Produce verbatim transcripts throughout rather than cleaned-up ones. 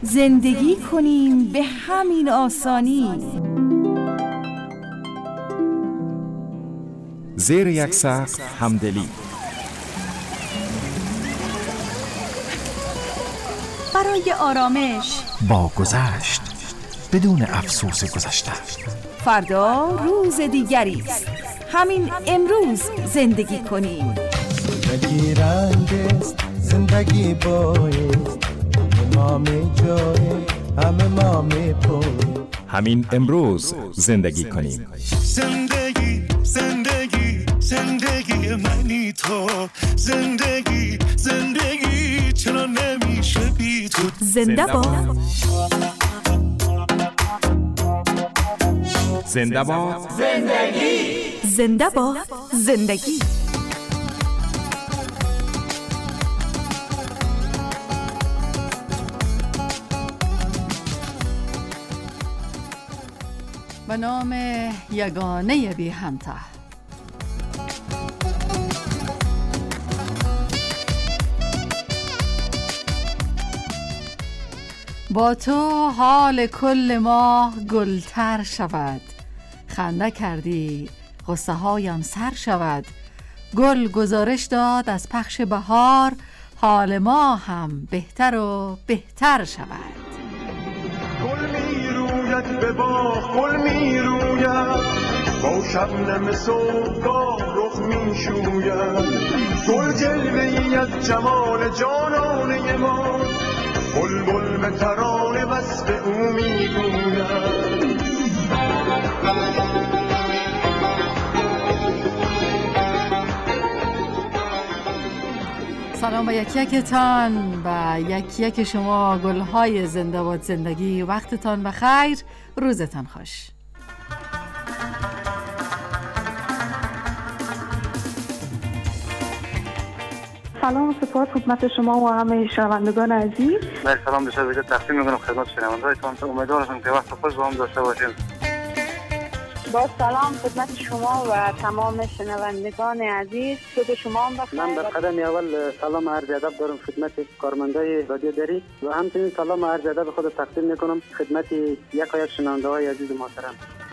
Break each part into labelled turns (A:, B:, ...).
A: زندگی کنیم به همین آسانی.
B: زیر یک سقف همدلی،
A: برای آرامش
C: با گذشت بدون افسوس گذشته.
A: فردا روز دیگری است، همین امروز زندگی کنیم.
D: زندگی رنگ است، زندگی بایست، ما می جای همه ما می پوی.
B: همین امروز زندگی کنیم.
E: زندگی زندگی زندگی منی تو، زندگی زندگی چرا نمیشه بی تو.
A: زنده باد
B: زنده باد
A: زندگی، زنده باد زندگی.
F: به نام یگانه بی همتا. با تو حال کل ما گلتر شود، خنده کردی غصه هایم سر شود. گل گزارش داد از پخش بهار، حال ما هم بهتر و بهتر شود.
G: گل می روید به باغ، گل می روید با شبنم صبحگاه رخ می شوید. گل جلوه ای از جمال جانانه ما، بلبل به ترانه وصف او می گوید.
F: سلام به یکی یکتان، به یکی یک شما گلهای زنده باد زندگی. وقتتان بخیر، روزتان خوش.
H: سلام و سپاس خدمت شما و همه شنوندگان عزیز.
I: من سلام به شما تقدیم می‌کنم خدمت شنوندگانتان. امیدوارم که وقت خوش با هم داشته باشیم.
H: با سلام خدمت شما و تمام شنوندگان عزیز. صبح شما هم بخیر.
I: من در قدم اول سلام عرض ادب دارم خدمت کارمندای رادیو دری و همچنین سلام عرض ادب خود تقدیم می‌کنم خدمت یکایک شنونده‌های عزیز محترم.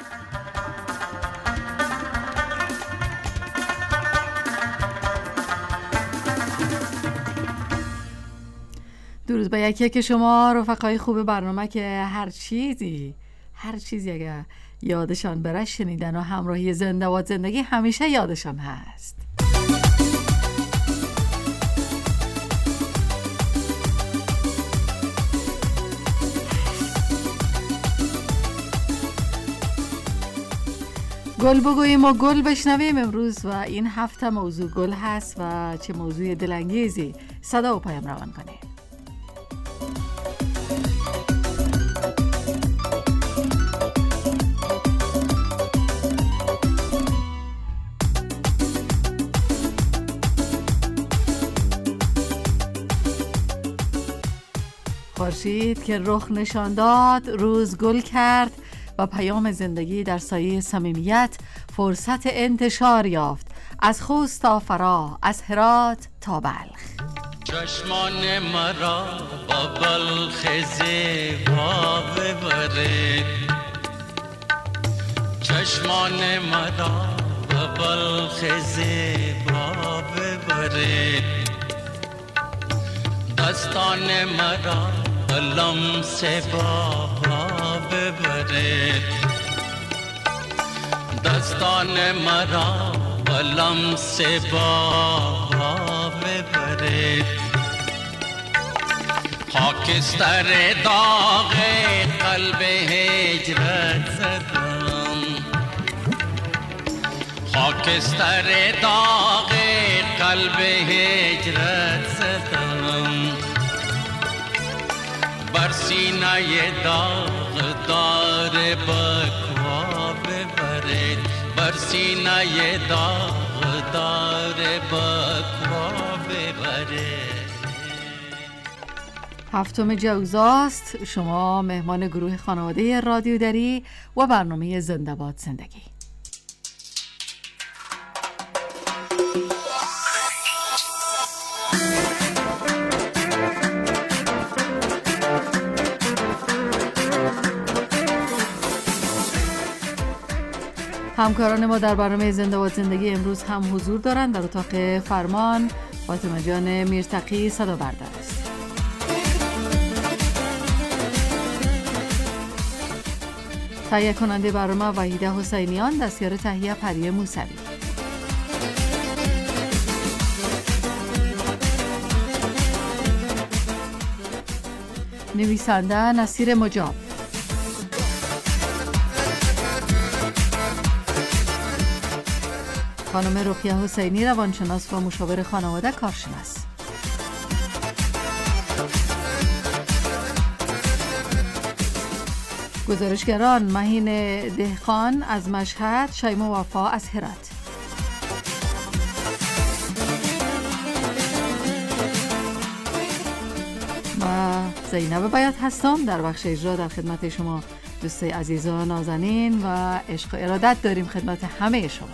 F: درود به یکی که شما رفقای خوب برنامه که هر چیزی هر چیزی اگه یادشان بره شنیدن و همراهی زنده باد زندگی همیشه یادشان هست. گل بگوییم و گل بشنویم امروز و این هفته موضوع گل هست و چه موضوع دلانگیزی. صدا و پیام روان کنیم. خورشید که رخ نشان داد، روز گل کرد و پیام زندگی در سایه صمیمیت فرصت انتشار یافت. از خوست تا فرا، از هرات تا بلخ.
J: چشمان مرا با بلخ زیبا ببرید، چشمان مرا با بلخ زیبا ببرید، دستان مرا با لمس بابا ببرید، دستان مرا با لمس بابا ببرید. خاکستر داغ قلب هجرت زدم، خاکستر داغ قلب هجرت زدم، بر سینه داغدار بکوا ببرید، بر سینه داغدار بکوا ببرید.
F: هفتم جوزاست. شما مهمان گروه خانواده رادیو دری و برنامه زنده باد زندگی. همکاران ما در برنامه زنده باد زندگی امروز هم حضور دارند. در اتاق فرمان فاطمه جان میرتقی صدا بردار است. تهیه کننده برنامه وحیده حسینیان، دستیار تهیه پریه موسوی. نویسنده نصیر مجاب. خانم رقیه حسینی، روانشناس و مشاور خانواده کارشناس. گزارشگران مهین دهخان از مشهد، شیما وفا از هرات. و زینب بیات هستم در بخش اجرا. در خدمت شما دوستای عزیزان نازنین و عشق و ارادت داریم خدمت همه شما.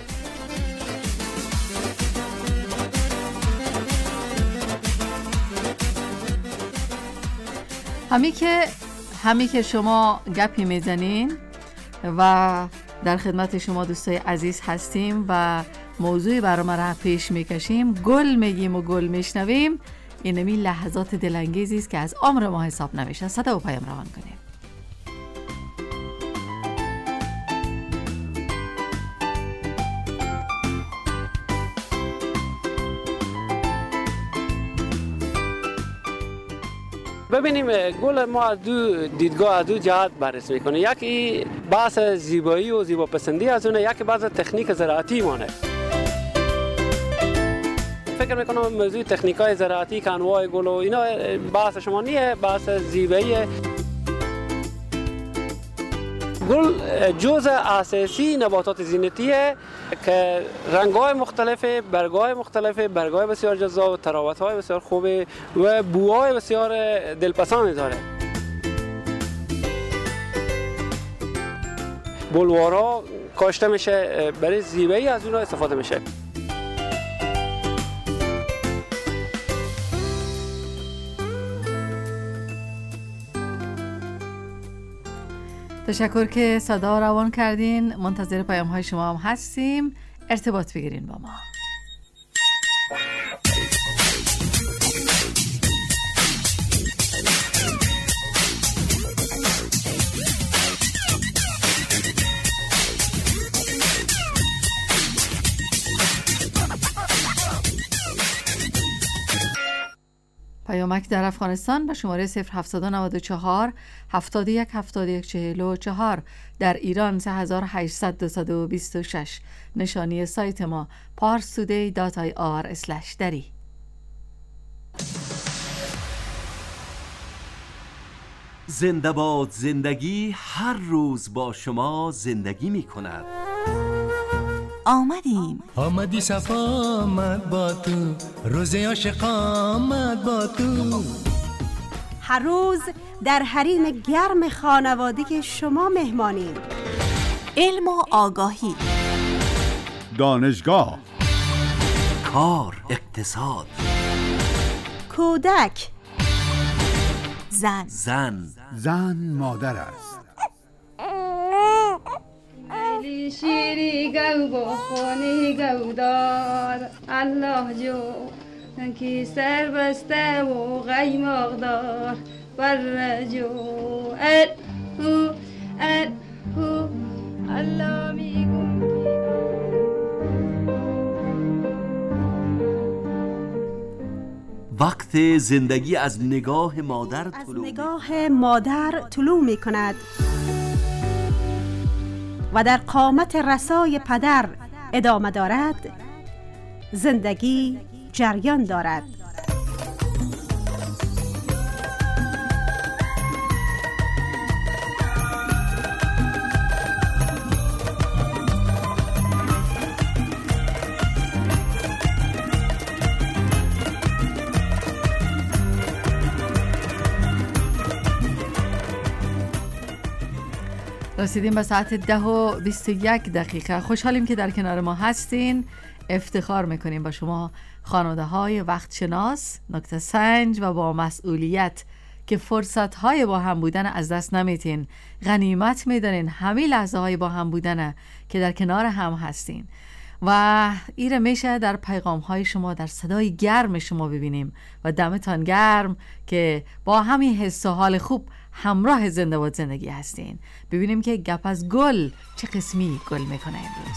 F: همی که همی که شما گپی میزنین و در خدمت شما دوستای عزیز هستیم و موضوعی برای را پیش میکشیم، گل میگیم و گل میشنویم، اینمی لحظات دلانگیزی است که از عمر ما حساب نمیشه. صدا و پیام روان کنیم.
K: ببینیم گل ما از دو دیدگاه از دو جهت بررسی میکنه. یکی بحث زیبایی و زیباپسندی از اونه، یکی بحث تکنیک زراعتی مونه. فکر میکنم موضوع تکنیکای زراعتی که انواع گل و اینا بحث شما نیه، بحث زیباییه. گل جزء اساسی نباتات زینتیه که رنگ‌های مختلف، برگ‌های مختلف، برگ‌های بسیار جذاب، تراوت‌های بسیار خوبه و بوهای بسیار دلپسند داره. بلوارها کاشته میشه، برای زیبایی از اونها استفاده میشه.
F: تشکر که صدا روان کردین. منتظر پیام های شما هم هستیم. ارتباط بگیرین با ما. پیامک در افغانستان به شماره صفر هفتصد و نود و چهار هفتاد و یک هفتاد و یک چهل و چهار، در ایران سه هزار و هشتصد دویست و بیست و شش. نشانی سایت ما پارس تودی دات آی آر اسلش دری.
L: زنده باد زندگی هر روز با شما زندگی می کند.
A: آمدیم
D: آمدی صفا آمد با تو، روز عاشق آمد با تو.
M: هر روز در حریم گرم خانوادگی شما مهمانیم.
A: علم و آگاهی،
N: دانشگاه،
L: کار، اقتصاد،
M: کودک،
A: زن
L: زن
N: زن مادر است.
O: علی شیری گو بخونی گو دار الله جو کی سر بسته و غیماغ دار بر جو ال هو ال هو الله میگم.
L: وقت زندگی از نگاه مادر
M: از
L: طلوع
M: نگاه مادر طلوع می کند و در قامت رسای پدر ادامه دارد. زندگی جریان دارد.
F: رسیدیم به ساعت ده و بیست و یک دقیقه. خوشحالیم که در کنار ما هستین. افتخار میکنیم با شما خانواده های وقت شناس، نکته سنج و با مسئولیت که فرصت های با هم بودن از دست نمیتین، غنیمت میدانین همه لحظه های با هم بودن که در کنار هم هستین. و ایره میشه در پیغام های شما، در صدای گرم شما ببینیم و دمتان گرم که با همین حس و حال خوب همراه زنده باد زندگی هستین. ببینیم که گپ از گل چه قسمی گل میکنه امروز.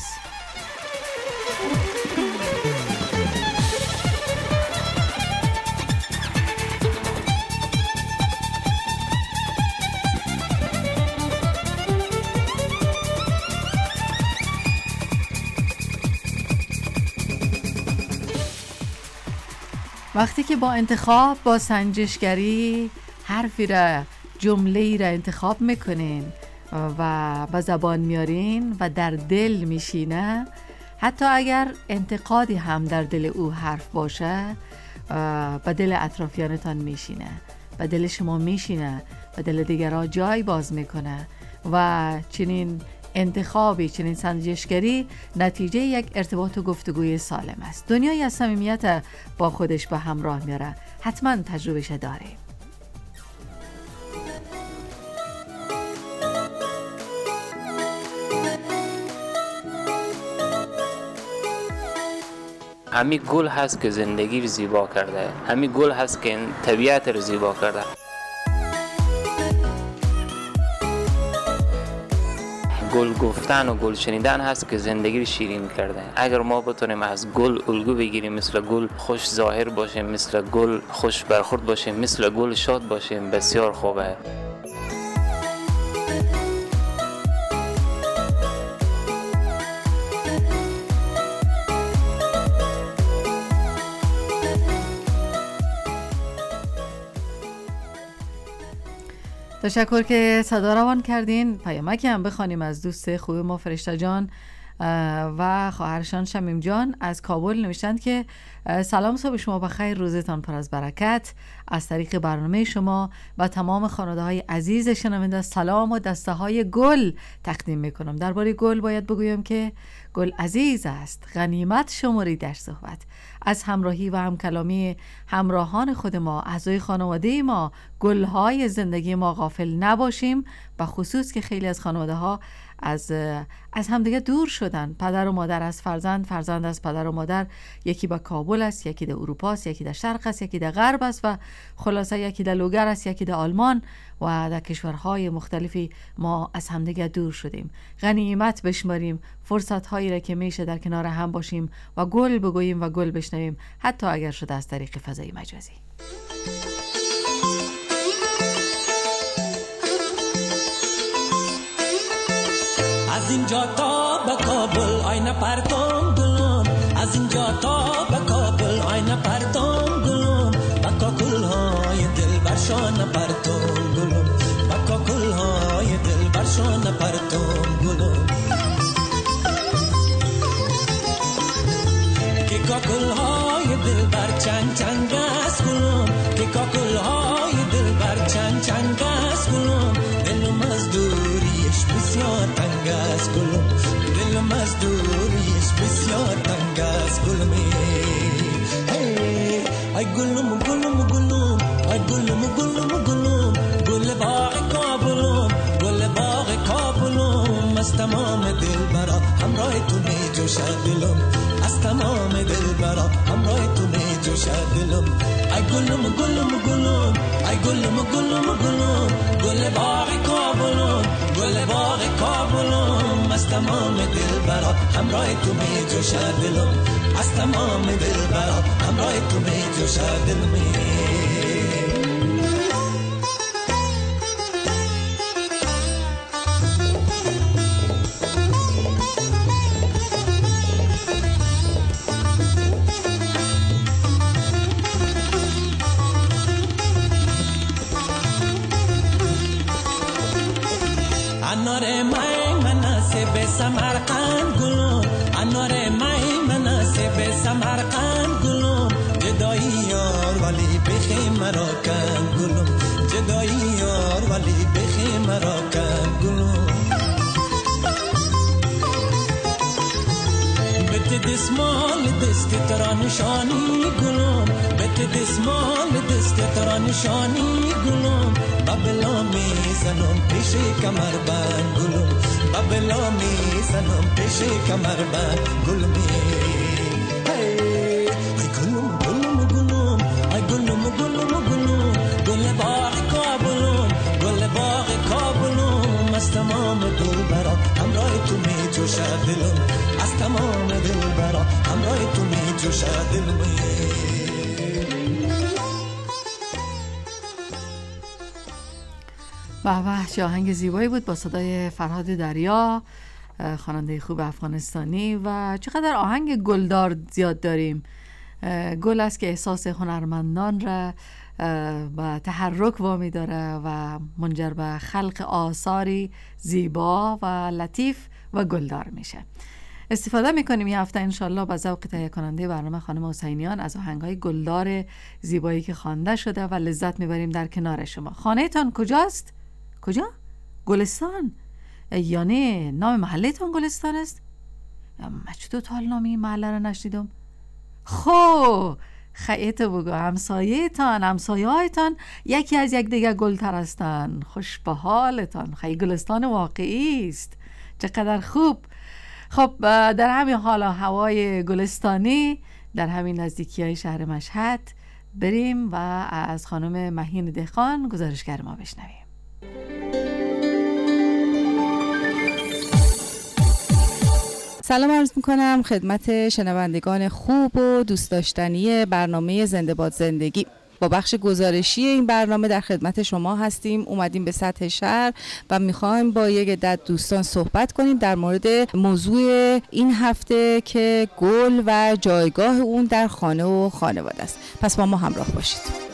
F: وقتی که با انتخاب، با سنجشگری حرفی را، جمله‌ای را انتخاب میکنین و به زبان میارین و در دل میشینه، حتی اگر انتقادی هم در دل او حرف باشه، به دل اطرافیانتان میشینه، به دل شما میشینه، به دل دیگرها جای باز میکنه و چنین انتخابی، چنین سنجشگری نتیجه یک ارتباط و گفتگوی سالم است. دنیای از صمیمیت با خودش به همراه میاره. حتما تجربهش داره.
P: همین گل هست که زندگی رو زیبا کرده، همین گل هست که طبیعت رو زیبا کرده. گل گفتن و گل شنیدن هست که زندگی رو شیرین کرده. اگر ما بتونیم از گل الگو بگیریم، مثل گل خوش ظاهر باشیم، مثل گل خوش برخورد باشیم، مثل گل شاد باشیم، بسیار خوبه.
F: تشکر که صدا روان کردین. پیامکی هم بخوانیم از دوست خوب ما فرشته جان و خواهرشان شمیم جان از کابل. نوشتند که سلام، صبح شما بخیر، روزتان پر از برکت. از طریق برنامه شما و تمام خانواده های عزیز شنونده سلام و دسته های گل تقدیم میکنم. درباره گل باید بگویم که گل عزیز است، غنیمت شماری در صحبت. از همراهی و همکلامی همراهان خود ما، اعضای خانواده ما، گلهای زندگی ما غافل نباشیم، و خصوص که خیلی از خانواده ها از از همدیگه دور شدن. پدر و مادر از فرزند، فرزند از پدر و مادر، یکی با کابل است، یکی در اروپا است، یکی در شرق است، یکی در غرب است و خلاصه یکی در لوگر است، یکی در آلمان و در کشورهای مختلفی ما از همدیگه دور شدیم. غنیمت بشماریم فرصت هایی را که میشه در کنار هم باشیم و گل بگوییم و گل بشنویم، حتی اگر شده از طریق فضای مجازی.
Q: از اینجا تا به کابل آینه پرتم گلم، از اینجا تا به کابل آینه پرتم گلم، با کاکل های دل برشان پرتم گلم، با کاکل های دل برشان پرتم گلم، که کاکل های دل بر چنگ چنگ است گلم، که کاکل های دل بر چنگ چنگ است گلم، دلم از دوریش بسیار تنگ است گلم، دلم از دوریش بسیار تنگ است گلم. ای گلم گلم گلم، ای گلم گلم گلم، گل باغ کابلم، گل باغ کابلم، از تمام دل برا همراه تو می جوشد دلم، از تمام دل برا همراه تو می جوشد دلم. ای گلم گلم گلم، ای گلم گلم گلم، گل باغ کابلم، گل باغ کابلم، از تمام دل برا همراه تو می جوشد دلم، از تمام دل برا همراه تو می جوشد دلم. انار مای مناسب سمرقند گلم، انار مای مناسب سمرقند گلم، جدایی یار ولی بخی مرا کند گلم، جدایی یار ولی بخی مرا کند گلم. بت دسمال دست ترا نشانی گلم، بت که دستمال دست ترا نشانی گلم بابلا میزنم پیش کمر بند گلم بابلا میزنم پیش کمر بند گلم ای گلم گلم گلم ای گلم گلم گلم گل باغ کابلم گل باغ کابلم از تمام دل برا همراه تو می جوشه دلم از تمام دل برا همراه تو می جوشه دلم.
F: به به، چه آهنگ زیبایی بود با صدای فرهاد دریا، خواننده خوب افغانستانی. و چقدر آهنگ گلدار زیاد داریم. گل است که احساس هنرمندان را و تحرک وامی داره و منجر به خلق آثاری زیبا و لطیف و گلدار میشه. استفاده میکنیم این هفته انشالله با ذوق تهیه کننده برنامه خانم حسینیان از آهنگهای گلدار زیبایی که خوانده شده و لذت میبریم در کنار شما. خانه تان کجاست؟ کجا؟ گلستان؟ یعنی نام محله تان گلستان است؟ من چطور تا حال نام این محله را نشنیدم؟ خو خیلی بگو، همسایه تان همسایه های تان یکی از یک دیگه گلتر هستن. خوش به حالتان، خیلی گلستان واقعی است، چقدر خوب. خب در همین حال هوای گلستانی در همین نزدیکی های شهر مشهد بریم و از خانم مهین دهقان گزارشگر ما بشنویم.
R: سلام عرض میکنم خدمت شنوندگان خوب و دوست داشتنی برنامه زنده باد زندگی. با بخش گزارشی این برنامه در خدمت شما هستیم. اومدیم به سطح شهر و میخوایم با یک عدد دوستان صحبت کنیم در مورد موضوع این هفته که گل و جایگاه اون در خانه و خانواده است. پس با ما همراه باشید.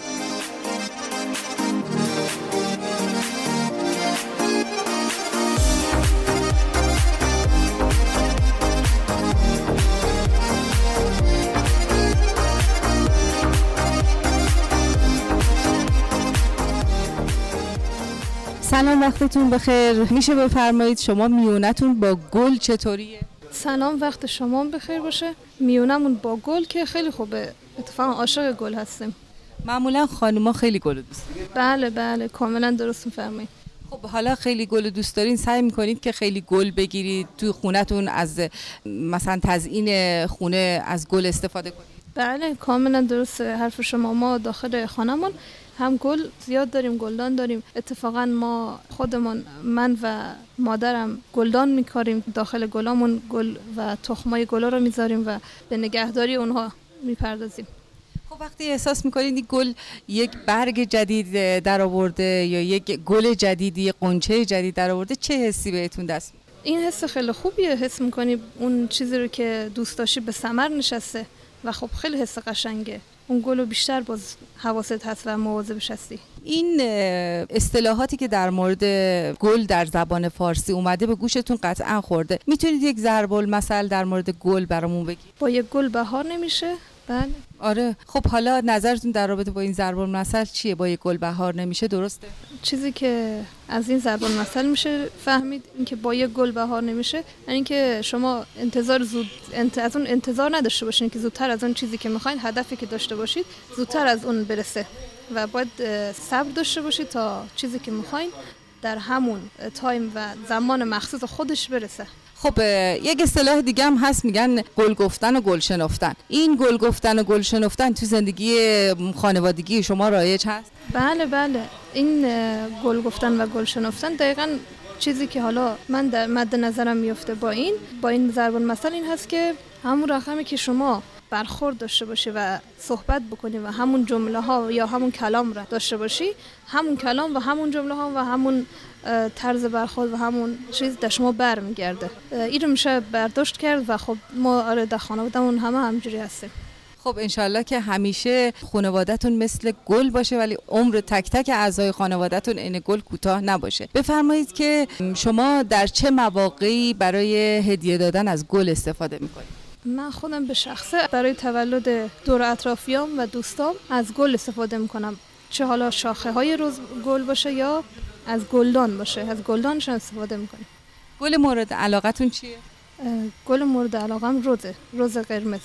R: سلام، وقتتون بخیر. میشه بفرمایید شما میونتون با گل چطوریه؟
S: سلام، وقت شما بخیر باشه. میونمون با گل که خیلی خوبه، اتفاقا عاشق گل هستیم.
R: معمولا خانوما خیلی گل دوست دارن.
S: بله بله، کاملا درست میفرمایید.
R: خب حالا خیلی گل دوست دارین، سعی میکنید که خیلی گل بگیرید توی خونتون، از مثلا تزیین خونه از گل استفاده کنید؟
S: بله کاملا درست حرف شما. ما داخل خانمون هم گل زیاد داریم، گلدان داریم. اتفاقا ما خودمون، من و مادرم گلدان میکاریم. داخل گلامون گل و تخمای گلا رو میذاریم و به نگهداری اونها میپردازیم.
R: خب وقتی احساس میکنید این گل یک برگ جدید در آورده یا یک گل جدیدی، قنچه جدید در آورده، چه حسی بهتون دست میده؟
S: این حس خیلی خوبیه. حس میکنی اون چیزی رو که دوست داشتی به ثمر نشسته و خب خیلی حس قشنگه. اون گلو بیشتر باز حواست هست و مواظبش هستی.
R: این اصطلاحاتی که در مورد گل در زبان فارسی اومده به گوشتون قطعا خورده. میتونید یک ضرب المثل در مورد گل برامون بگید؟
S: با یک گل بهار نمیشه. بله.
R: آره. خب حالا نظرتون در رابطه با این ضرب المثل چیه؟ با یک گل بهار نمیشه، درسته؟
S: چیزی که از این ضرب المثل میشه فهمید این که با یک گل بهار نمیشه، یعنی که شما انتظار زود انت... از اون انتظار نداشته باشین که زودتر از اون چیزی که میخواین، هدفی که داشته باشید، زودتر از اون برسه و باید صبر داشته باشید تا چیزی که میخواین در همون تایم و زمان مخصوص خودش برسه.
R: خب یک اصطلاح دیگه هم هست، میگن گل گفتن و گل شنفتن. این گل گفتن و گل شنفتن تو زندگی خانوادگی شما رایج هست؟
S: بله بله، این گل گفتن و گل شنفتن دقیقاً چیزی که حالا من در مد نظرم میفته با این با این ضرب المثل این هست که همون رقمی که شما برخورد داشته باشی و صحبت بکنی و همون جمله ها یا همون کلام را داشته باشی، همون کلام و همون جمله ها و همون طرز برخورد و همون چیز در شما برمیگرده. این رو میشه برداشت کرد و خب ما آره در خانواده‌مون همه همجوری هستیم.
R: خب انشالله که همیشه خانواده‌تون مثل گل باشه ولی عمر تک تک اعضای خانواده‌تون این گل کوتاه نباشه. بفرمایید که شما در چه مواقعی برای هدیه دادن از گل استفاده میکنید؟
S: من خودم به شخصه برای تولد دور اطرافیام و دوستام از گل استفاده میکنم، چه حالا شاخه های روز گل باشه یا از گلدان باشه، از گلدانش استفاده میکنیم.
R: گل مورد علاقتون چیه؟
S: گل مورد علاقم روزه، روز قرمز.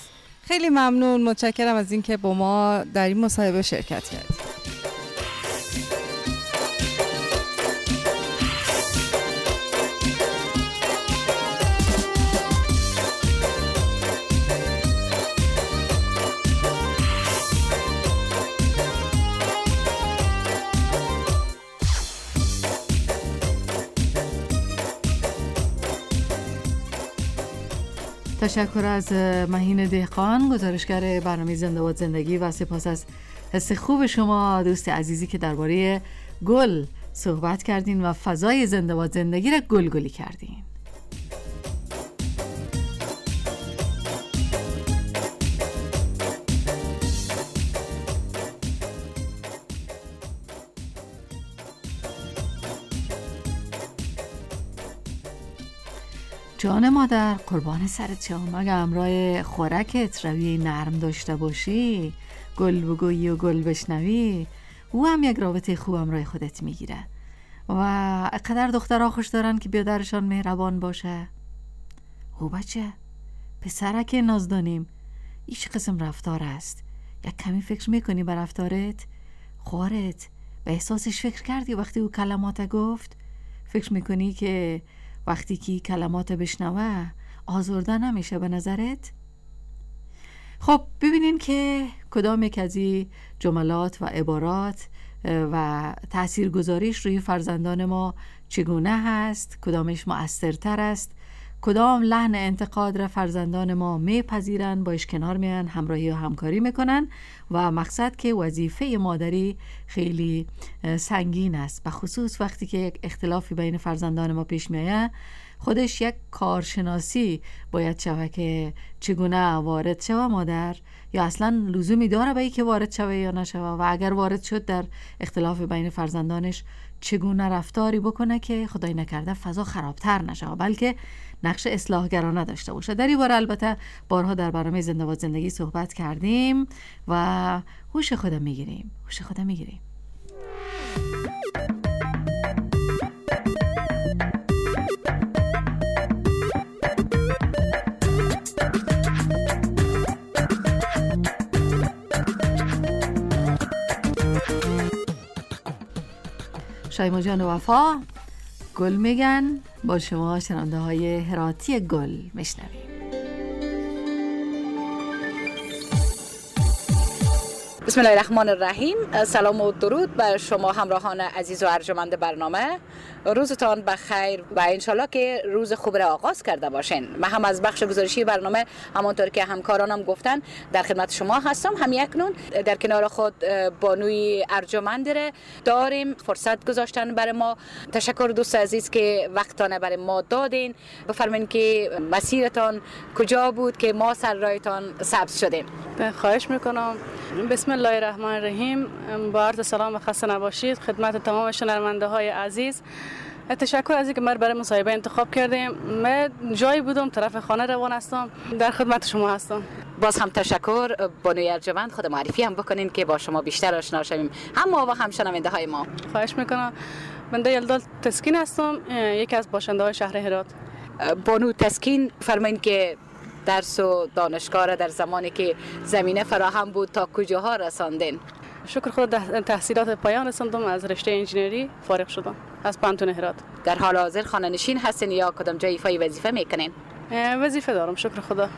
R: خیلی ممنون، متشکرم از اینکه با ما در این مصاحبه شرکت کردید.
F: تشکر از مهین دهقان، گزارشگر برنامه زنده باد زندگی، و سپاس از حس خوب شما دوست عزیزی که درباره گل صحبت کردین و فضای زنده باد زندگی را گلگلی کردین. جان مادر قربان سرت شم، اگه همراه خوراکت روی نرم داشته باشی، گل بگویی و گل بشنوی، او هم یک رابطه خوب همراه خودت میگیره. و قدر دخترها خوش دارن که بیادرشان مهربان باشه. او بچه پسرک نازدانیم، ایش قسم رفتار است. یک کمی فکر میکنی به رفتارت؟ خوارت به احساسش فکر کردی وقتی او کلمات گفت؟ فکر میکنی که وقتی که کلمات بشنوه آزرده نمیشه به نظرت؟ خب ببینین که کدام یک از این جملات و عبارات و تاثیرگذاریش روی فرزندان ما چگونه هست، کدامش مؤثرتر است، کدام لحن انتقاد را فرزندان ما میپذیرن، باش کنار میان، همراهی و همکاری میکنن. و مقصد که وظیفه مادری خیلی سنگین است، به خصوص وقتی که یک اختلافی بین فرزندان ما پیش میاد، خودش یک کارشناسی باید شوه که چگونه وارد شوه مادر، یا اصلا لزومی داره به اینکه وارد شوه یا نشوه، و اگر وارد شد در اختلاف بین فرزندانش چگونه رفتاری بکنه که خدای نکرده فضا خرابتر نشه، بلکه نقش اصلاحگرانه داشته باشه. در این باره البته بارها در برنامه زنده باد زندگی صحبت کردیم و هوش خودم میگیریم هوش خودم میگیریم شایما جان وفا گل میگن، با شما شنونده های هراتی گل میشنویم.
T: بسم الله الرحمن الرحیم. سلام و درود بر شما همراهان عزیز و ارجمند برنامه. روزتان بخیر و انشالله که روز خوب را آغاز کرده باشین. من هم از بخش گزارشی برنامه همانطور که همکارانم گفتن در خدمت شما هستم. هم اکنون در کنار خود بانوی ارجمند را داریم، فرصت گذاشتن برای ما. تشکر دوست عزیز که وقتانه برای ما دادین. بفرمایین که مسیرتان کجا بود که ما سر راهتان سبز شدیم.
U: خواهش میکنم. بسم الله الرحمن الرحیم. با عرض سلام و خسته نباشید خدمت تمام شنونده های عزیز. تشکر از اینکه ما برای مصاحبه انتخاب کردیم. من جایی بودم طرف خانه روان هستم، در خدمت شما هستم.
T: باز هم تشکر. بانوی ارجمند خود معرفی هم بکنین که با شما بیشتر آشنا شویم، هم ما و هم شنونده های ما.
U: خواهش میکنم. بنده یلدال تسکین هستم، یکی از باشنده های شهر هرات.
T: بانو تسکین، فرمایین که درس و دانشگاه را در زمانی که زمینه فراهم بود تا کجاها رساندین؟
U: شکر خدا تحصیلات پایان رساندم، از رشته انجینری فارغ شدم از پانتون هرات.
T: در حال حاضر خانه نشین هستین یا کدام جای ایفای وظیفه میکنین؟
U: وظیفه دارم شکر خدا.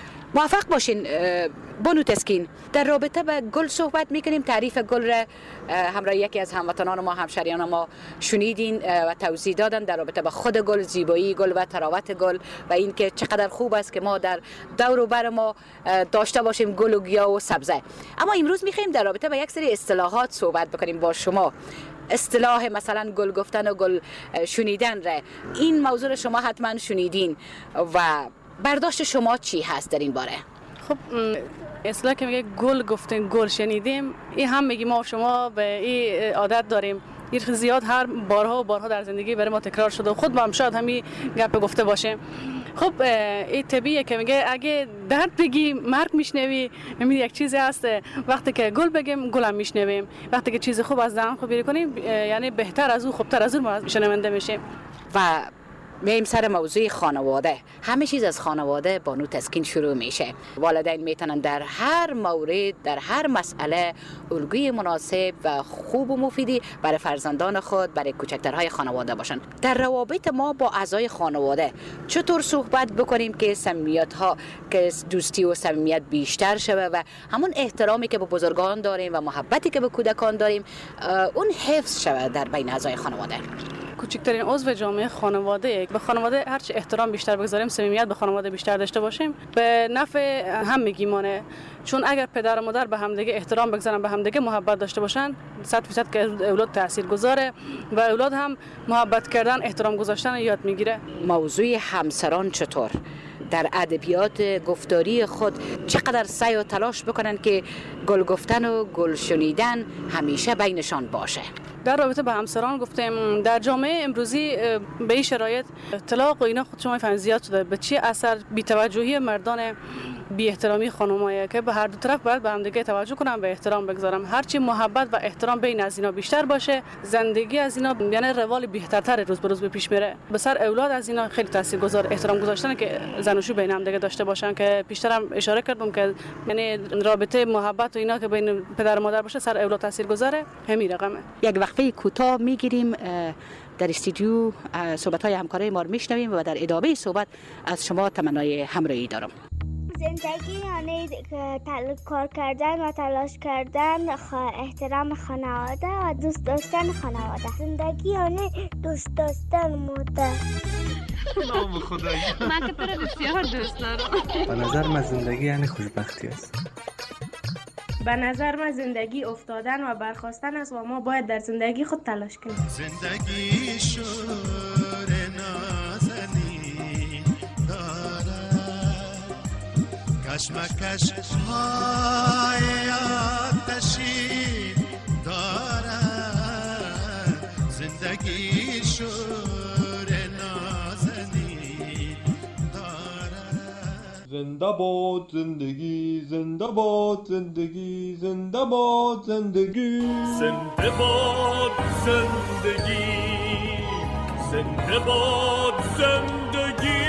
T: موفق باشین. بانو تسکین، در رابطه به گل صحبت میکنیم. تعریف گل را همراه یکی از هموطنان ما، همشهریان ما شنیدین و توضیح دادن در رابطه با خود گل، زیبایی گل و تراوت گل و اینکه چقدر خوب است که ما در دور و بر ما داشته باشیم گل و گیاه و سبزه. اما امروز میخوایم در رابطه با یک سری اصطلاحات صحبت بکنیم با شما. اصطلاح مثلا گل گفتن و گل شنیدن را، این موضوع شما حتما شنیدین و برداشت شما چی هست در این باره؟
U: خب اصطلاح که میگه گل گفتن گل شنیدیم، این هم میگیم ما شما به این عادت داریم. این زیاد هر بارها و بارها در زندگی برای ما تکرار شده و خود با هم شاید همین گپ گفته باشیم. خب این طبیعیه که میگه اگه درد بگی مرگ میشنوی. میگه یک چیزی هست وقتی که گل بگیم گلم میشنویم، وقتی که چیز خوب از دهان خبری کنیم یعنی بهتر از اون، خوبتر از اون ما شنونده میشیم.
T: و میم سر موضوع خانواده. همه چیز از خانواده بانو تسکین شروع میشه. والدین میتونن در هر مورد، در هر مسئله الگوی مناسب و خوب و مفیدی برای فرزندان خود، برای کوچکترهای خانواده باشن. در روابط ما با اعضای خانواده چطور صحبت بکنیم که صمیمیت ها، که دوستی و صمیمیت بیشتر شود و همون احترامی که به بزرگان داریم و محبتی که به کودکان داریم اون حفظ شود در بین اعضای خانواده.
U: کوچکترین عضو جامعه خانواده، به خانواده هرچی احترام بیشتر بگذاریم، صمیمیت به خانواده بیشتر داشته باشیم، به نفع همگی مانه. چون اگر پدر و مادر به همدیگه احترام بگذارن، به همدیگه محبت داشته باشن، صد درصد که اولاد تاثیرگذاره و اولاد هم محبت کردن، احترام گذاشتن یاد میگیره.
T: موضوع همسران چطور در ادبیات گفتاری خود چقدر سعی و تلاش بکنن که گل گفتن و گل شنیدن همیشه بینشان باشه.
U: در رابطه با همسران گفتیم در جامعه امروزی به این شرایط طلاق و اینا خود شما فهم زیاد شده. به چی اثر؟ بی‌توجهی مردان، بی احترامی خانم‌ها که به هر دو طرف باید به هم دیگه توجه کنن و احترام بگذارن. هرچی محبت و احترام بین از اینا بیشتر باشه، زندگی از اینا یعنی روال بهترتر روز به روز به پیش میره. به سر اولاد از اینا خیلی تاثیرگذار احترام گذاشتن که زناشوی بین هم دیگه داشته باشن، که پیشترم اشاره کردم که یعنی رابطه محبت و اینا که بین پدر و مادر باشه سر اولاد تاثیرگذاره. همین رقمه.
T: یک وقفه کوتاه میگیریم در استودیو، صحبت‌های همکارای ما رو میشنویم و در ادامه صحبت از شما تمنای همراهی دارم.
C: زندگی یعنی کار کردن و تلاش کردن، احترام خانواده و دوست داشتن خانواده. زندگی یعنی دوست داشتن مادر.
V: نام خدایی.
C: من که تو رو بسیار دوست دارم.
V: به نظر من زندگی یعنی خوشبختی است.
W: به نظر من زندگی افتادن و برخاستن است و ما باید در زندگی خود تلاش کنیم.
E: زندگی شور نازنی دارد، کشمکش های آتشی دارد. زندگی شور نازنی دارد.
V: زنده باد زندگی، زنده باد زندگی، زنده باد زندگی،
E: زنده باد زندگی، زنده باد زندگی.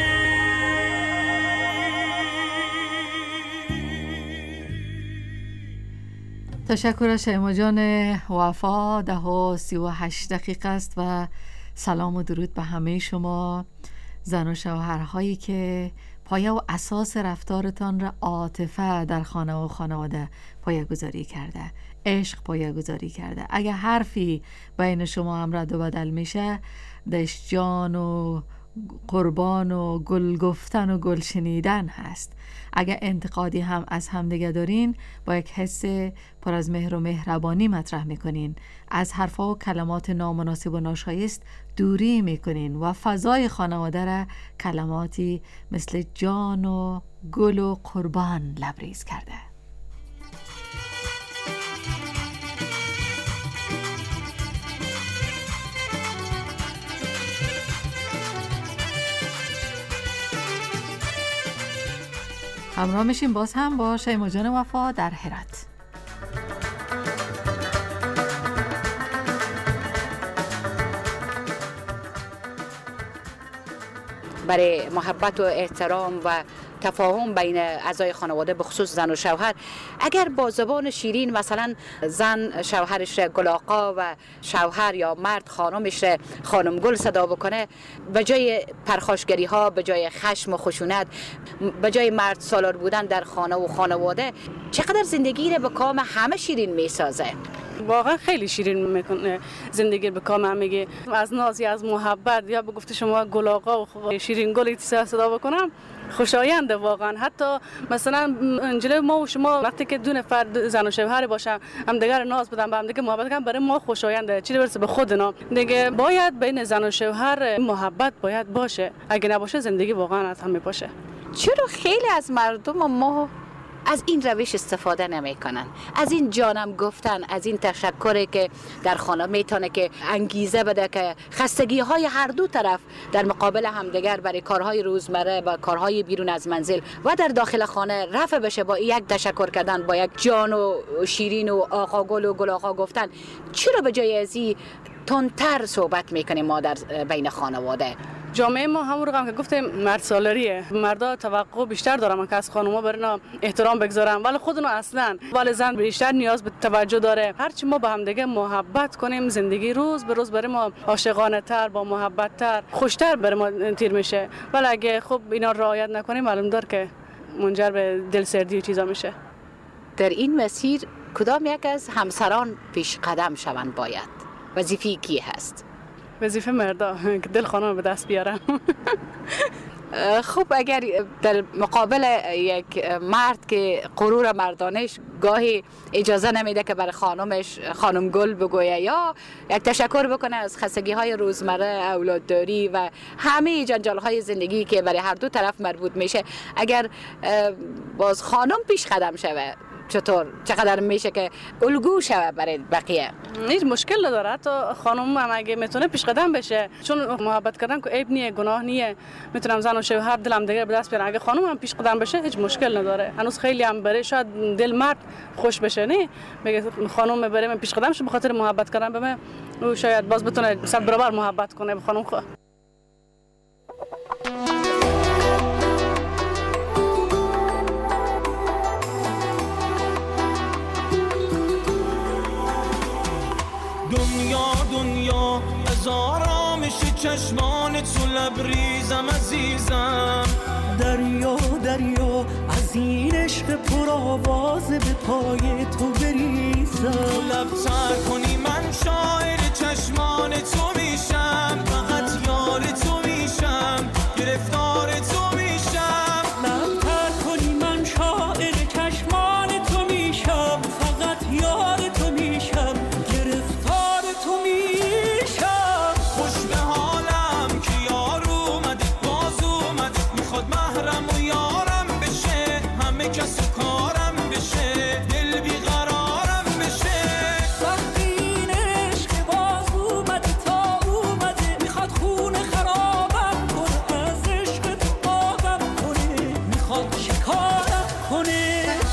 F: تشکر از شیما جان وفا. ده و سی و هشت دقیقه است و سلام و درود به همه شما زن و شوهرهایی که پایه و اساس رفتارتان را عاطفه در خانه و خانواده پایه گذاری کرده، عشق پایه گذاری کرده. اگه حرفی بین شما هم رد و بدل میشه، دش جان و قربان و گل گفتن و گل شنیدن هست. اگه انتقادی هم از همدیگه دارین، با یک حس پر از مهر و مهربانی مطرح میکنین، از حرفا و کلمات نامناسب و ناشایست دوری میکنین و فضای خانواده را کلماتی مثل جان و گل و قربان لبریز کرده. همراه میشیم باز هم با شیما جان وفا در هرات.
T: برای محبت و احترام و تفاهم بین اعضای خانواده به خصوص زن و شوهر، اگر با زبان شیرین مثلا زن شوهرش گل آقا و شوهر یا مرد خانمش خانم گل صدا بکنه، به جای پرخاشگری ها، به جای خشم و خشونت، به جای مرد سالار بودن در خانه و خانواده، چقدر زندگی رو به کام همه شیرین میسازه.
U: واقعا خیلی شیرین میکنه زندگی به کام همه، از ناز یا از محبت یا به گفته شما گل آقا و شیرین گل صدا بکنم خوشاینده واقعا. حتی مثلا انجله ما و شما وقتی که دو نفر زن و شوهر باشن هم دیگر ناز بدن، به هم دیگه محبت کنن، برای ما خوشاینده. چی برسه به خودنا دیگه، باید بین زن و شوهر محبت باید باشه. اگه نباشه زندگی واقعا از هم میپاشه.
T: چرا خیلی از مردم ما از این روش استفاده نمیکنن، از این جانم گفتن، از این تشکری که در خانه میتونه که انگیزه بده که خستگی های هر دو طرف در مقابل همدیگر برای کارهای روزمره و کارهای بیرون از منزل و در داخل خانه رفع بشه با یک تشکر کردن، با یک جان و شیرین و آقا گل و گل آقا گفتن. چرا به جای ازی تندتر صحبت میکنیم ما در بین خانواده؟
U: جامعه ما همون رقم که گفتیم مرد سالاریه، مردا توقع بیشتر دارن که از خانوما برنا احترام بگذارن، ولی خودنا اصلا ولی زن بیشتر نیاز به توجه داره. هرچی ما با هم دیگه محبت کنیم زندگی روز به روز برای ما عاشقانه تر، با محبت تر، خوشتر برای ما تیر میشه. ولی اگه خب اینا رعایت نکنیم معلوم دار که منجر به دلسردی و چیزا میشه.
T: در این مسیر کدام یک از همسران پیش قدم شوند باید؟ وظیفه کی هست؟
U: وظیفه مردا که دل خانم به دست بیارن.
T: خب اگر در مقابل یک مرد که غرور مردانش گاهی اجازه نمیده که برای خانمش خانم گل بگویه یا یک تشکر بکنه از خستگی های روزمره، اولادداری و همه جنجال های زندگی که برای هر دو طرف مربوط میشه، اگر باز خانم پیش قدم شوه چطور چقدر میشه که الگو شوه برای بقیه؟
U: هیچ مشکل نداره، حتی خانم هم اگه میتونه پیش قدم بشه، چون محبت کردن که عیب نیه، گناه نیه، میتونم زن و شوهر دلم دیگه به دست بیارن. اگه خانم هم پیش قدم بشه هیچ مشکل نداره. هنوز خیلی هم بره شاید دل مرد خوش بشه، نه میگه خانم بره من پیش قدم شه به خاطر محبت کردن به من، او شاید باز بتونه صد برابر محبت کنه به خانم خود.
Q: دنیا دنیا از آرامش چشمان تو لبریزم عزیزم، دریا دریا از این عشق پر آواز به پای تو بریزم، تو لب تر کنی من شاعر چشمان تو میشم، فقط یار تو میشم، گرفتار تو میشم، لب تر کنی من شاعر چشمان تو میشم، فقط یار تو میشم، گرفتار تو میشم. خوش به حالم که یار اومده باز اومده، میخواد محرم و یارم بشه، همه کس و کارم بشه، دل بیقرارم بشه. وقتی این عشق باز اومده تا اومده، میخواد خون خرابم کنه، از عشق تو آبم کنه، میخواد شکارم کنه.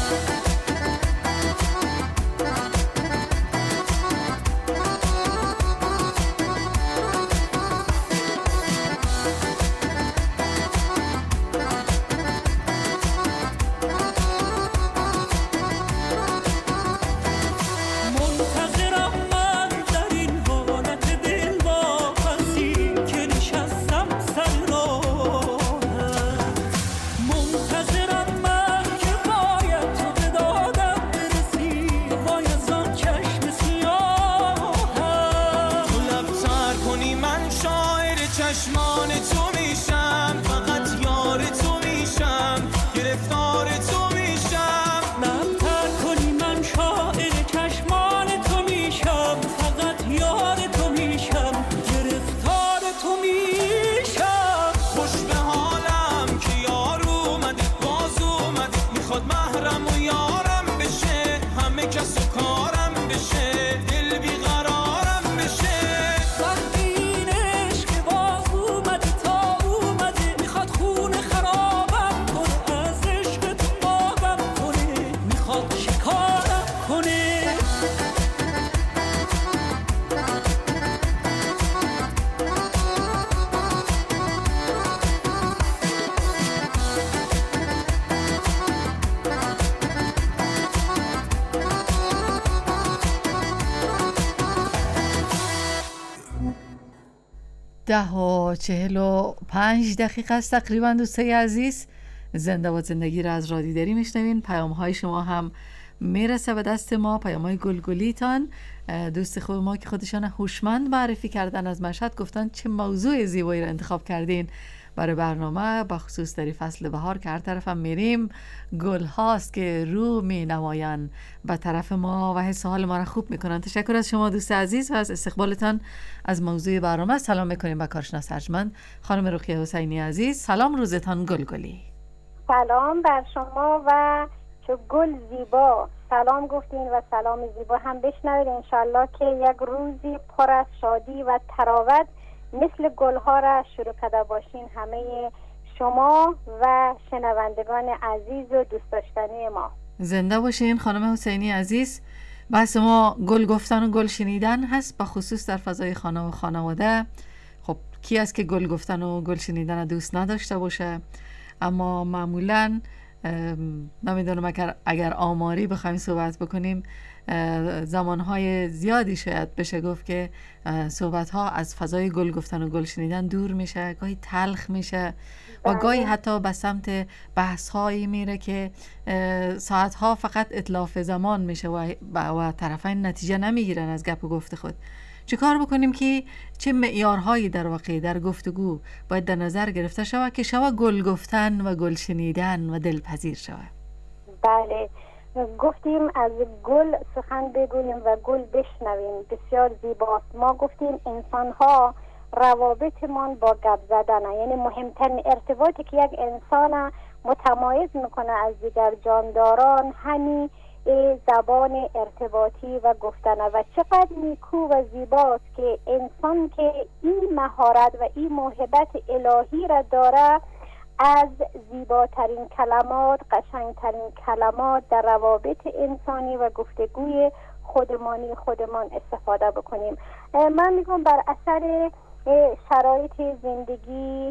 Q: چشمان تو میشم، فقط یار تو میشم، گرفتار تو میشم. لب تر کنی من شاعر چشمان تو میشم، فقط یار تو میشم، گرفتار تو میشم. خوش به حالم که یار اومده باز اومده، میخواد محرم و یارم بشه، همه کس و کارم بشه، دل بیقرارم بشه.
F: ده و چهل و پنج دقیقه است تقریبا دوستای عزیز. زنده باد زندگی را از رادیو دری میشنوین. پیام های شما هم میرسه به دست ما، پیام های گلگلیتان. دوست خوب ما که خودشان هوشمند معرفی کردن از مشهد گفتن چه موضوع زیبایی را انتخاب کردین برای برنامه، بخصوص در فصل بهار که هر طرف هم میریم گل هاست که رو می نمایان به طرف ما و حس حال ما را خوب میکنن. تشکر از شما دوست عزیز و از استقبالتان از موضوع برنامه. سلام میکنیم به کارشناس ارجمند خانم رقیه حسینی عزیز. سلام، روزتان گلگلی.
B: سلام بر شما و چه گل زیبا سلام گفتین و سلام زیبا هم بشنوید. انشالله که یک روزی پر از شادی و تراوت مثل گلها را شروع کرده باشین همه شما و شنوندگان عزیز و دوست داشتنی ما.
F: زنده باشین خانم حسینی عزیز. بحث ما گل گفتن و گل شنیدن هست، به خصوص در فضای خانه و خانواده. خب کی است که گل گفتن و گل شنیدن دوست نداشته باشه؟ اما معمولاً نمیدونم اگر, اگر آماری بخوایم صحبت بکنیم زمانهای زیادی شاید بشه گفت که صحبتها از فضای گل گفتن و گل شنیدن دور میشه، گاهی تلخ میشه و گاهی حتی به سمت بحثهایی میره که ساعتها فقط اتلاف زمان میشه و, و طرفین نتیجه نمیگیرن از گپ و گفت خود. چه کار بکنیم که چه معیارهایی در واقع در گفتگو باید در نظر گرفته شود که شود گل گفتن و گل شنیدن و دلپذیر شود؟
B: بله، گفتیم از گل سخن بگوییم و گل بشنویم، بسیار زیباست. ما گفتیم انسان ها روابطمان با گپ زدنه، یعنی مهمترین ارتباطی که یک انسان متمایز میکنه از دیگر جانداران همین زبان ارتباطی و گفتنه و چقدر نیکو و زیباست که انسان که این مهارت و این موهبت الهی را داره از زیباترین کلمات، قشنگترین کلمات در روابط انسانی و گفتگوی خودمانی خودمان استفاده بکنیم. من میگم بر اثر شرایط زندگی،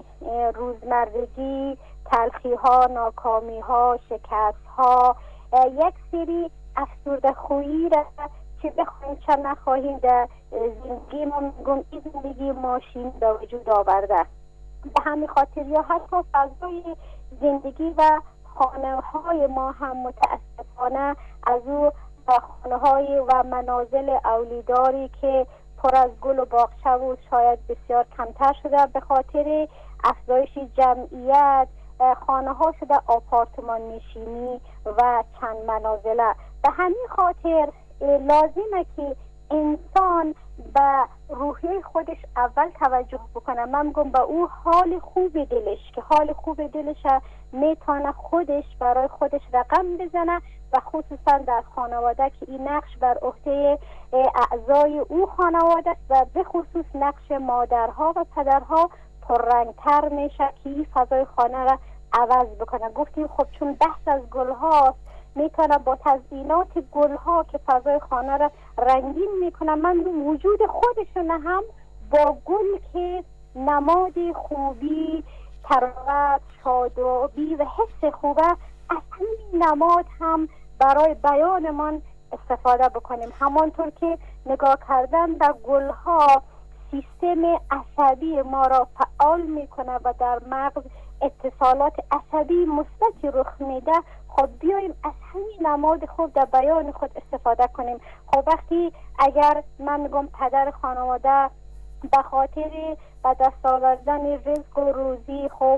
B: روزمرگی، تلخی ها، ناکامی ها، شکست ها، یک سری افسرده خویی را که بخواهیم چه نخواهیم در زندگی ما، میگم این زندگی ماشین به وجود آورده. به همین خاطر یا حتی فضای زندگی و خانه های ما هم متاسفانه از او خانه های و منازل اولیداری که پر از گل و باغچه و شاید بسیار کمتر شده به خاطر افزایش جمعیت، خانه ها شده آپارتمان نشینی و چند منازله. به همین خاطر لازمه که انسان به روحیه خودش اول توجه بکنه. من میگم به او حال خوب دلش که حال خوب دلش میتونه خودش برای خودش رقم بزنه و خصوصا در خانواده که این نقش بر عهده اعضای او خانواده است و به خصوص نقش مادرها و پدرها پررنگتر میشه که این فضای خانه را عوض بکنه. گفتیم خب چون بحث از گل هاست میتونه با تزیینات گل ها که فضای خانه را رنگین میکنه، من وجود خودشون هم با گل که نماد خوبی، تراوت، شادابی و حس خوبه، از همین نماد هم برای بیانمان استفاده بکنیم. همانطور که نگاه کردن در گل ها سیستم عصبی ما را فعال میکنه و در مغز اتصالات عصبی مثبتی رخ میده، خب بیایم از همین نماد خوب در بیان خود استفاده کنیم. خب وقتی اگر من میگم پدر خانواده به خاطر به دست آوردن رزق و روزی خب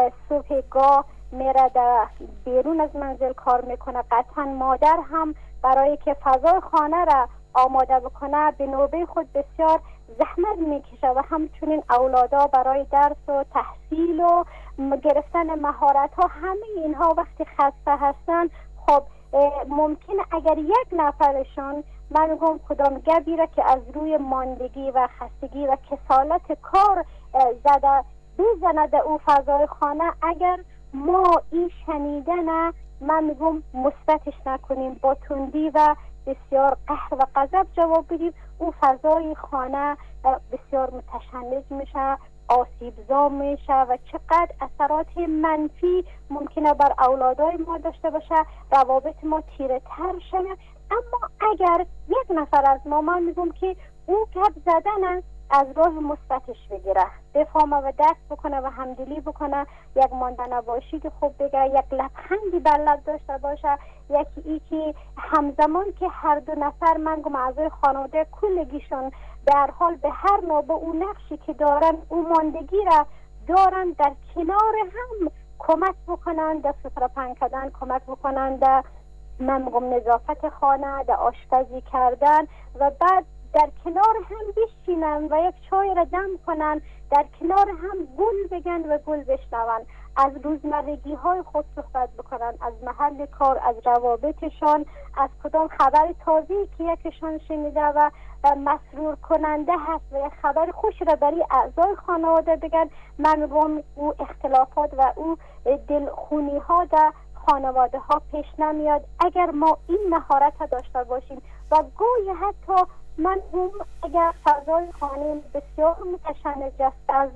B: صبحگاه میره در بیرون از منزل کار میکنه، قطعا مادر هم برای که فضای خانه را آماده بکنه به نوبه خود بسیار زحمت میکشه و همچنین اولادا برای درس و تحصیل و گرفتن مهارت ها، همه اینها وقتی خسته هستن خب ممکنه اگر یک نفرشون من میگم کدام گبی را که از روی ماندگی و خستگی و کسالت کار زده بزنه در او فضای خانه، اگر ما این شنیدن من میگم مثبتش نکنیم، با تندی و بسیار قهر و غضب جواب بدیم، او فضای خانه بسیار متشنج میشه، آسیبزا میشه و چقدر اثرات منفی ممکنه بر اولادای ما داشته باشه، روابط ما تیره تر شد. اما اگر یک نفر از ما من میگم که او گپ زدن از راه مثبتش بگیره، بفهمه و دست بکنه و همدلی بکنه، یک مانده نباشی که خوب بگه، یک لبخندی بر لب داشته باشه، یکی ای که همزمان که هر دو نفر من گم اعضای خانواده کلگیشون در حال به هر نوبه اون نقشی که دارن اون ماندگی را دارن در کنار هم کمک بکنن، در سفره پهن کردن کمک بکنن، در من میگم نظافت خانه، در آشپزی کردن و بعد در کنار هم بشینن و یک چای را دم کنن، در کنار هم گل بگن و گل بشنون، از روزمرگی های خود صحبت بکنن، از محل کار، از روابطشان، از کدام خبر تازه‌ای که یکشان شنیده و مسرور کننده هست و یک خبر خوش را برای اعضای خانواده بگن. من میگم او اختلافات و او دلخونی ها در خانواده ها پیش نمیاد اگر ما این مهارت داشته باشیم و گویا حتی من هم اگر فضای خانه بسیار متشنج است، از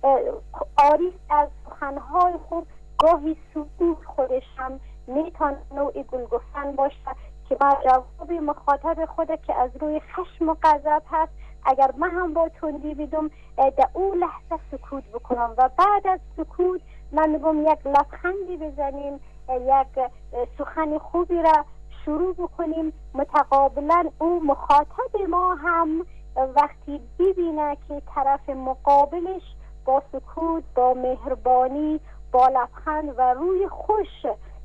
B: آری از سخنهای خوب، گاهی سکوت خودش هم میتونه نوعی گل گفتن باشه که من جواب مخاطب خود که از روی خشم و غضب هست، اگر من هم با تندی بدم در اون لحظه سکوت بکنم و بعد از سکوت من میگم یک لبخندی بزنیم، یک سخن خوبی را شروع بکنیم، متقابلا اون مخاطب ما هم وقتی ببینه که طرف مقابلش با سکوت، با مهربانی، با لبخند و روی خوش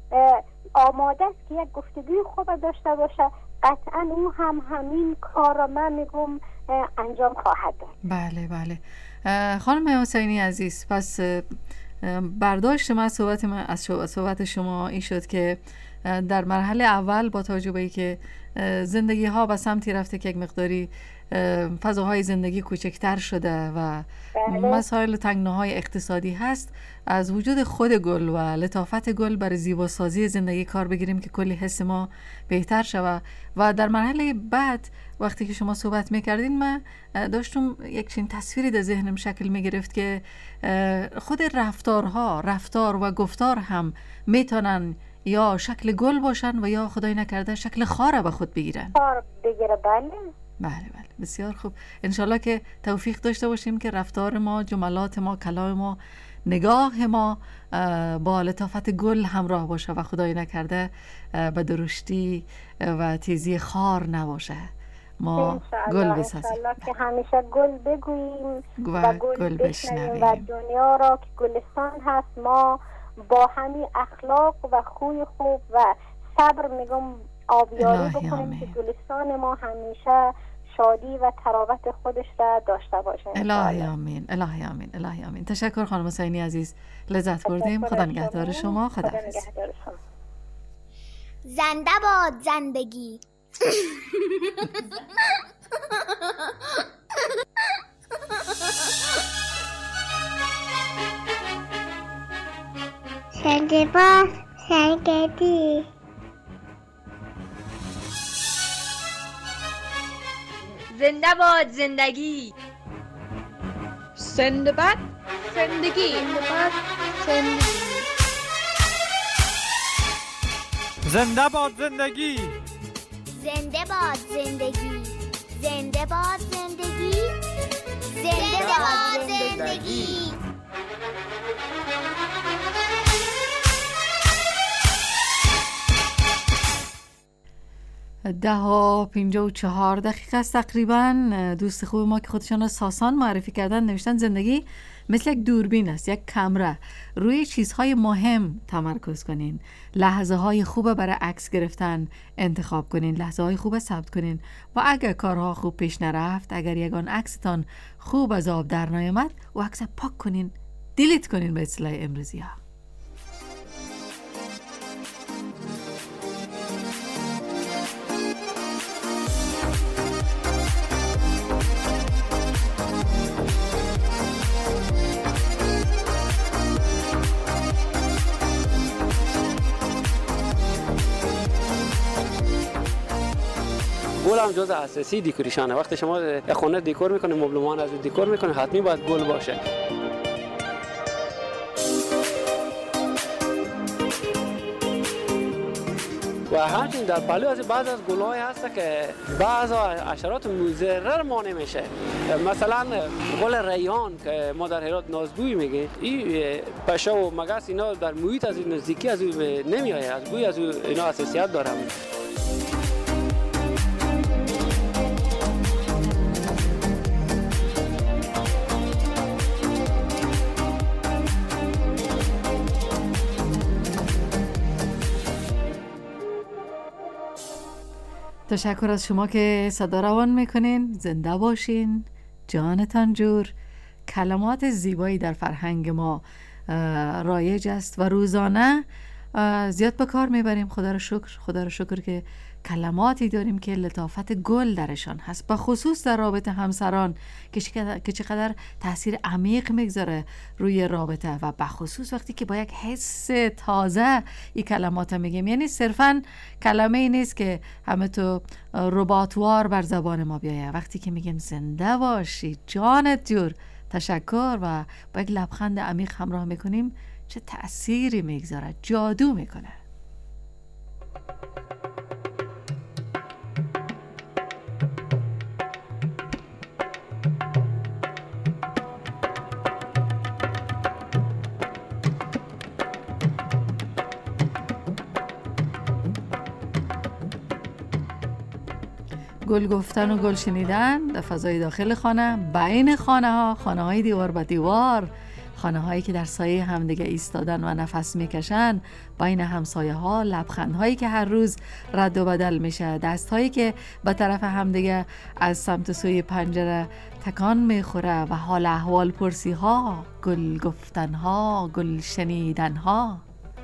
B: آماده است که یک گفتگوی خوب داشته باشه، قطعا او هم همین کار را من میگم انجام خواهد داد.
F: بله بله. خانم حسینی عزیز، پس برداشت من صحبت من از صحبت شما این شد که در مرحله اول با توجه به اینکه زندگی ها به سمتی رفته که یک مقداری فضاهای زندگی کوچکتر شده و بله. مسائل تنگناهای اقتصادی هست، از وجود خود گل و لطافت گل برای زیباسازی زندگی کار بگیریم که کلی حس ما بهتر شود. و در مرحله بعد وقتی که شما صحبت میکردین من داشتم یک چنین تصویری در ذهنم شکل میگرفت که خود رفتارها رفتار و گفتار هم میتونن یا شکل گل باشن و یا خدای نکرده شکل خار به خود بگیرن.
B: خار بگیره. بله
F: بله بله بسیار خوب. انشالله که توفیق داشته باشیم که رفتار ما، جملات ما، کلام ما، نگاه ما با لطافت گل همراه باشه و خدای نکرده به درشتی و تیزی خار نباشه. ما گل بسازیم
B: که همیشه گل بگوییم و, و گل, گل بشنویم و دنیا را که گلستان هست ما با همین اخلاق و خوی خوب و صبر میگم آبیاری بکنیم که گلستان ما همیشه شادی و تراوت خودش را داشته باشه.
F: الهی آمین، الهی آمین، الهی آمین. تشکر خانم حسینی عزیز، لذت بردیم. خدا نگهدار شما. خدا حافظ.
C: زنده باد زندگی. زنده باد زندگی.
G: زنده باد زندگی. زنده باد زندگی.
H: زنده باد زندگی.
C: زنده باد زندگی. زنده باد زندگی. زنده باد زندگی.
F: ده ها پینجا و چهار دقیقه است تقریبا. دوست خوب ما که خودشان را ساسان معرفی کردن نوشتن زندگی مثل یک دوربین است، یک کمره. روی چیزهای مهم تمرکز کنین، لحظه های خوب برای عکس گرفتن انتخاب کنین، لحظه های خوب ثبت کنین و اگر کارها خوب پیش نرفت، اگر یگان عکستان خوب از آب در نیامد و عکس پاک کنین، دیلیت کنین به اصطلاح امروزی ها.
K: گل هم جز اساسی دکوریشنه. وقتی شما خونه دکور میکنید، مبلمان از دکور میکنید، حتمی باید گل باشه. و همچنین در پهلو از بعض از گل‌های هست که بعض حشرات مضر مانع میشه. مثلا گل ریحان که ما در هرات نازبوی میگیم، این پشه و مگس اینا در محیط از نزدیکی از نمیآید، از بوی از اینا حساسیت داره.
F: تشکر از شما که صدا روان میکنین. زنده باشین، جانتان جور. کلمات زیبایی در فرهنگ ما رایج است و روزانه زیاد به کار میبریم. خدا رو شکر، خدا رو شکر که کلماتی داریم که لطافت گل درشان هست، به خصوص در رابطه همسران که چقدر تاثیر عمیق میگذاره روی رابطه و به خصوص وقتی که با یک حس تازه این کلمات میگیم. یعنی صرفاً کلمه ای نیست که همه تو رباطوار بر زبان ما بیایه. وقتی که میگیم زنده باشی، جانت جور، تشکر و با یک لبخند عمیق همراه میکنیم، چه تأثیری میگذاره، جادو میکنه. گل گفتن و گل شنیدن در فضای داخل خانه، بین خانه ها، خانه های دیوار به دیوار، خانه هایی که در سایه همدیگه ایستادن و نفس میکشن، بین همسایه ها، لبخند هایی که هر روز رد و بدل میشه، دست هایی که به طرف همدیگه از سمت سوی پنجره تکان میخوره و حال احوال پرسی ها، گل گفتن ها، گل شنیدن ها.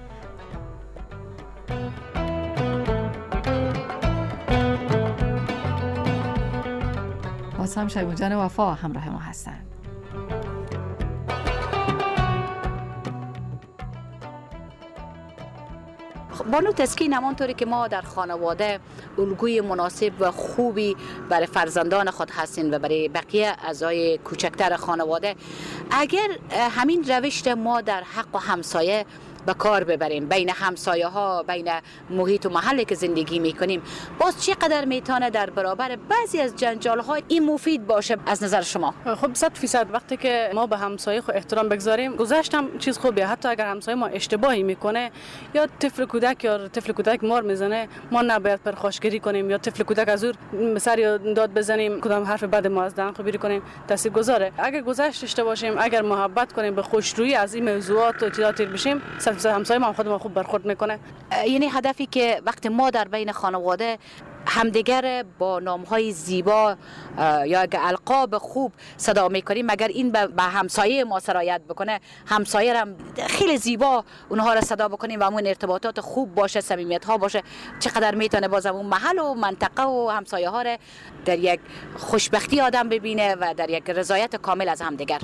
F: باز هم شیما جان وفا همراه ما هستن.
T: بانو تسکین، همانطوری که ما در خانواده الگوی مناسب و خوبی برای فرزندان خود هستین و برای بقیه اعضای کوچکتر خانواده، اگر همین روش ما در حق و همسایه به کار ببریم، بین همسایه ها، بین محیط و محلی که زندگی میکنیم، باز چقدر میتونه در برابر بعضی از جنجال ها این مفید باشه از نظر شما؟
U: خب صد فیصد وقتی که ما به همسایه خود احترام بگذاریم، گذشت هم چیز خوبیه. حتی اگر همسایه ما اشتباهی میکنه یا طفل کودک یا طفل کودک مار میزنه، ما نباید پرخاشگری کنیم یا طفل کودک از اون سر داد بزنیم، کدام حرف بد ما از دهن خبری کنیم، تاثیرگذاره. اگر گذشت داشته باشیم، اگر محبت کنیم، به خوشرویی از این موضوعات و چیزات بشیم، صد فیصد همسایه ما خود ما خوب برخورد میکنه.
T: یعنی هدفی که وقتی ما در بین خانواده همدیگر با نامهای زیبا یا القاب خوب صدا میکنیم، مگر این به همسایه ما سرایت بکنه، همسایه هم خیلی زیبا اونها را صدا بکنیم و همون ارتباطات خوب باشه، صمیمیت ها باشه، چقدر میتونه باز اون محل و منطقه و همسایه ها را در یک خوشبختی آدم ببینه و در یک رضایت کامل از همدیگر.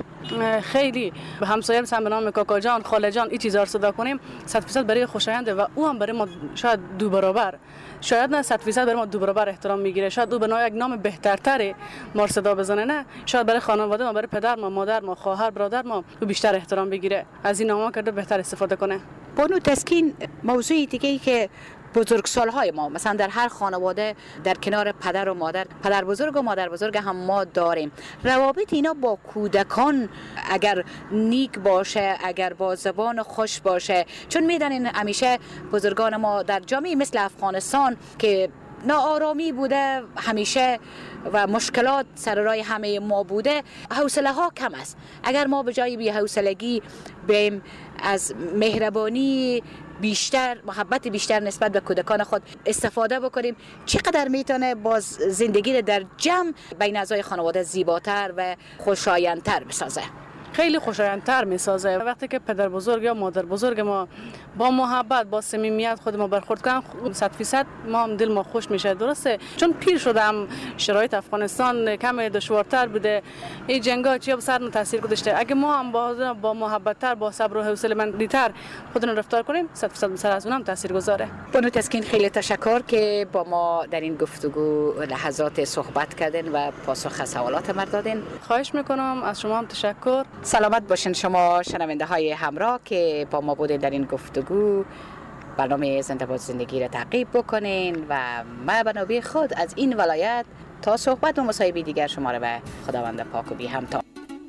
U: خیلی به همسایه مثلا به نام کاکا جان، خاله جان، این چیزا رو صدا کنیم، صد فیصد برای خوشاینده و او هم برای ما شاید دو برابر، شاید نه صد فیصد برای ما دو برابر احترام میگیره. شاید او به نام یک نام بهترتری ما صدا بزنه، نه شاید برای خانواده ما، برای پدر ما، مادر ما، خواهر برادر ما او بیشتر احترام بگیره، از این نام‌ها کرده بهتر استفاده کنه.
T: بانو تسکین، موضوع دیگه ای که بزرگسال‌های ما مثلا در هر خانواده در کنار پدر و مادر، پدر بزرگ و مادر بزرگ هم ما داریم، روابط اینا با کودکان اگر نیک باشه، اگر با زبان خوش باشه، چون میدونین همیشه بزرگان ما در جامعه مثل افغانستان که ناآرامی بوده همیشه و مشکلات سر راه همه ما بوده، حوصله ها کم است. اگر ما به جای بی حوصلگی بیم از مهربانی بیشتر، محبت بیشتر نسبت به کودکان خود استفاده بکنیم، چقدر میتونه باز زندگی در جمع بین اعضای خانواده زیباتر و خوشایندتر بسازه.
U: خیلی خوشایندتر میسازه. وقتی که پدر بزرگ یا مادر بزرگ ما با محبت، با صمیمیت خود ما برخورد کنن، صد فیصد ما هم دل ما خوش میشه. درسته چون پیر شدم، شرایط افغانستان کم دشوارتر بوده، این جنگا چیا به سر تاثیر گذاشته. اگه ما هم با با محبت‌تر، با صبر و حوصله مندی‌تر خودمون رفتار کنیم، صد فیصد سر از اونم تاثیرگذاره.
T: بانو تسکین، خیلی تشکر که با ما در این گفتگو لحظات صحبت کردین و پاسخ سوالات ما دادین.
U: خواهش میکنم، از شما هم تشکر.
T: سلامت باشین شما شنونده های همراه که با ما بودین در این گفتگو. برنامه زنده باد زندگی را تعقیب بکنین و ما به نوبه خود از این ولایت تا صحبت و مصاحبه دیگر شما را به خداوند پاک و بی همتا.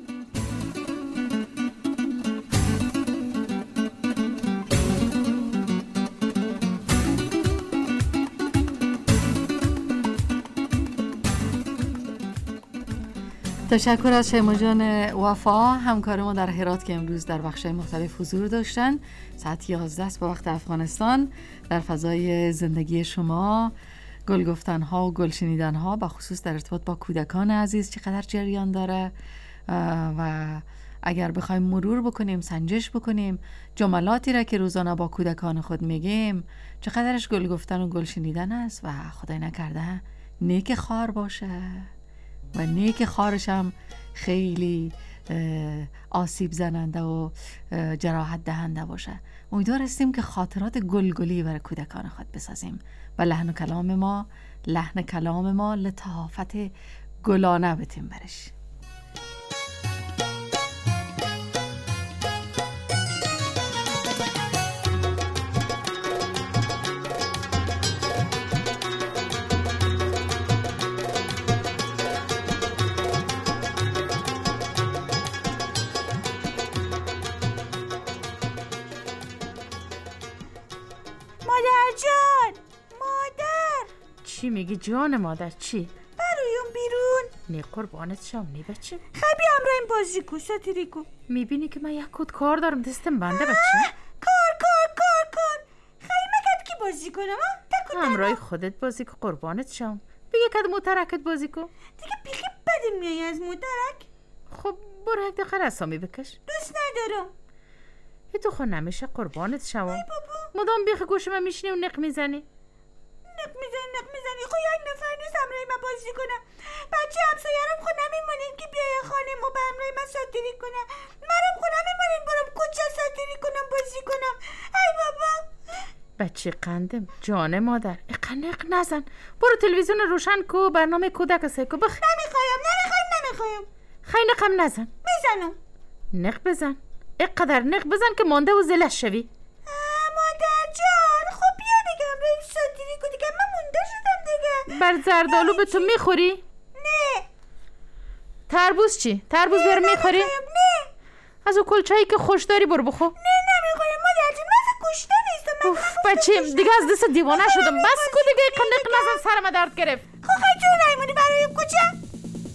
F: تشکر از شیما جان وفا، همکار ما در هرات که امروز در بخش‌های مختلف حضور داشتن. ساعت یازده است با وقت افغانستان، در فضای زندگی شما گل گفتن ها و گل شنیدن ها، با خصوص در ارتباط با کودکان عزیز چقدر جریان داره و اگر بخوایم مرور بکنیم، سنجش بکنیم جملاتی را که روزانه با کودکان خود میگیم، چقدرش گل گفتن و گل شنیدن است و خدای نکرده نیک خار باشه و نیک خارش هم خیلی آسیب زننده و جراحت دهنده باشه. امیدوار هستیم که خاطرات گلگلی برای کودکان خود بسازیم و لحن و کلام ما لحن کلام ما لطافت گلانه بتیم برش.
D: چی میگی جان مادر؟ چی؟
I: برایم بیرون.
D: نی قربانت شم. نی بچه
I: خبی همراهیم بازی کو ساتیری کو.
D: میبینی که من یک کود کار دارم دستم بنده بچه.
I: کار کار کار کار خیلی مکد کی بازی کنم ها؟
D: همراه خودت بازی کو قربانت شم. بگه کد موترکت بازی کو.
I: دیگه بیخی بدم میای از موترک.
D: خب برو یک دقیقه رسامی بکش.
I: دوست ندارم.
D: ای تو خود نمیشه قربانت شم. ای بابا مدام بیخ گوش من میشنی و نق میزنی.
I: نق میزنی نق میزنی خب یک نفر نیست همراهی من بازی کنم. بچه همسایرم خود نمیمونین که بیای خانه ما به همراهی من ساتیری کنم. منم خود نمیمونین برم کوچه ساتیری کنم بازی کنم. ای بابا
D: بچه قندم جان مادر اقا نق نزن. برو تلویزیون روشن کو برنامه کودک سیکو بخ.
I: نمیخوایم نمیخوایم نمیخوایم.
D: خیلی نقم نزن.
I: میزنم.
D: نق بزن. اقدر نق بزن که مانده و زلش شوی.
I: مادر جان خب بیا دیگه همراهی ساتیری کو دیگه من مونده شدم دیگه.
D: بر زردالو به تو میخوری؟
I: نه.
D: تربوز چی؟ تربوز بر میخوری؟
I: نه.
D: از او کلچایی که خوش داری برو بخو.
I: نه نمیخورم مادر جان من کشته نیستم.
D: اوف بچه دیگه از دست دیوانه شدم. بس کو دیگه قنق نزن سرم درد گرفت.
I: خب خیلی جون نیمونی برای کوچه.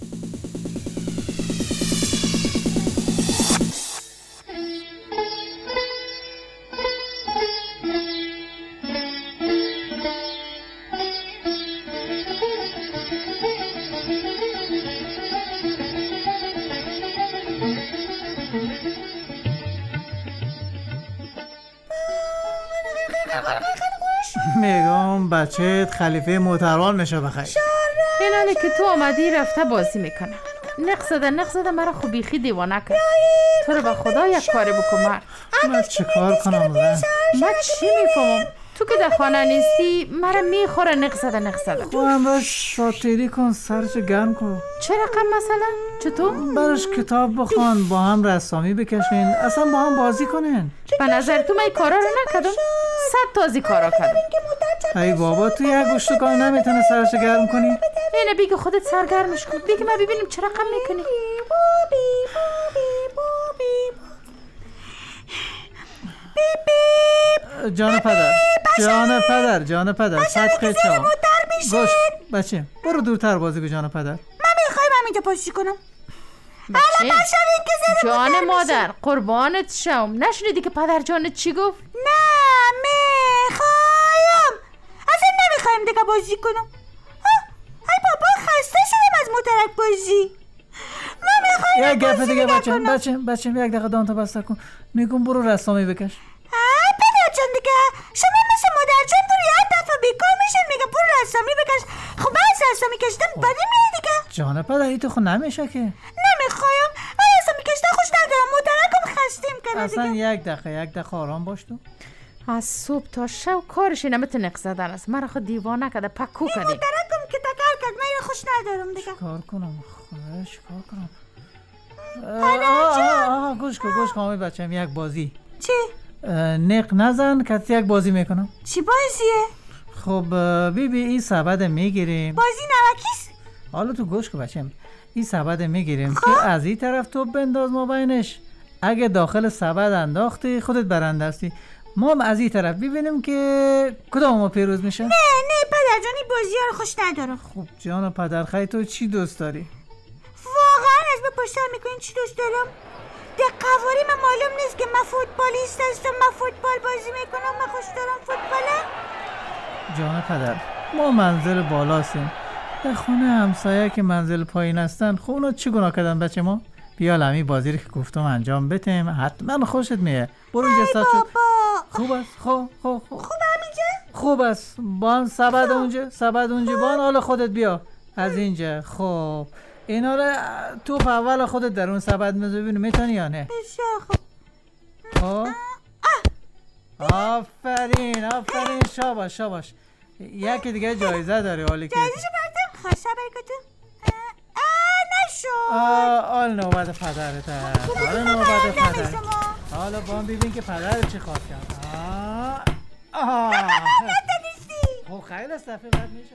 H: میگم بچهت خلیفه محترم میشه بخیر.
D: اینانی که تو آمدی رفته بازی میکنه. نق زده نق زده مرا خوبیخی دیوانه کرد. تو رو به خدا یک کاری بکن مرد.
H: من چه کار کنم زن؟
D: من چی میفهمم؟ تو که در خانه نیستی مرا میخوره نق زده نق زده.
H: خب هم باش ساتیری کن سرش گرم کن.
D: چه رقم مثلا؟ چطور؟
H: براش کتاب بخوان با هم رسامی بکشین اصلا با هم بازی کنین.
D: به نظر تو من این کارا رو نکردم؟ صد تازی کارا کردم.
H: ای بابا تو یک گوشتگاه نمیتونه سرش گرم کنی؟
D: اینه بگه خودت سرگرمش کن. بگه من ببینیم چه رقم میکنی.
H: جان پدر جان پدر جان پدر صدقه چا گوش بچه برو دورتر بازی کن جان پدر.
I: من میخوایم همینجا بازی کنم.
D: بچه جان مادر قربانت شم. نشنیدی که پدر جانت چی گفت؟
I: نه میخوایم اصلا نمیخوایم دیگه بازی کنم. ای بابا خسته شدم از موترک بازی. من میخوایم
H: یک گفت دیگه بچه بچه بچه یک دقیقه دانتو بسته کن. میگم برو رسامی بکش.
I: ای پدر جان دیگه شما مثل مادر جان برو یک دفعه بیکار میشین میگه برو رسامی بکش. خب من از رسامی کشیدم بدی میره دیگه.
H: جان پدر ای تو خود نمیشه که.
I: نمیخوایم من رسامی کشیدن خوش ندارم. موترکم خستیم کنه
H: اصلا
I: دیگه.
H: یک دقیقه یک دقیقه آرام باش تو.
D: از صبح تا شب کارش اینه مثل نق زدن است. مرا خود دیوانه کرده پکو کردی.
I: موترکم که تکر کرد من اینو خوش ندارم دیگه.
H: کار کنم خواهش کار کنم.
I: پدر جان
H: آها گوش کن گوش کن بچه‌م یک بازی.
I: چی؟
H: نق نزن که یک بازی میکنم.
I: چی بازیه؟
H: خب بی بی این سبد میگیریم.
I: بازی نمکیست؟
H: حالا تو گوش کن بچه‌م این سبد میگیریم که از این طرف تو بنداز ما بینش. اگه داخل سبد انداختی خودت برنده هستی. ما هم از این طرف ببینیم که کدام ما پیروز میشه.
I: نه نه پدر جان این بازی ها رو خوش ندارم.
H: خب جان پدر خیلی تو چی دوست داری؟
I: واقعا از من پشتر میکنین چی دوست دارم؟ در قواری من معلوم نیست که من فوتبالیست هستم. من فوتبال بازی میکنم. من خوش دارم فوتباله.
H: جان پدر ما منزل بالا هستیم. در خونه همسایه که منزل پایین هستن خب اونا چی گناه کردن بچه ما؟ بیا لمی بازی رو که گفتم انجام بتیم، حتما خوشت میه. برو اینجا ساچو. خوب است. خوب خوب خوب.
I: خوب همینجا؟
H: خوب است. بان سبد اونجا، سبد اونجا بان. حالا خودت بیا از اینجا. خب اینا رو تو اول خودت در اون سبد میذاری ببینم میتونی یا نه.
I: بسیار خوب.
H: خب آفرین آفرین، شاباش شاباش. یکی دیگه جایزه داری حالی که
I: جایزه‌شو بردم. خواسته برکتو. نشد.
H: آل نوبت پدرت هست. حالا نوبت پدر. حالا با هم ببین که پدر چی خواهد کرد. آه آه خب خیلی از دفعه بعد میشه.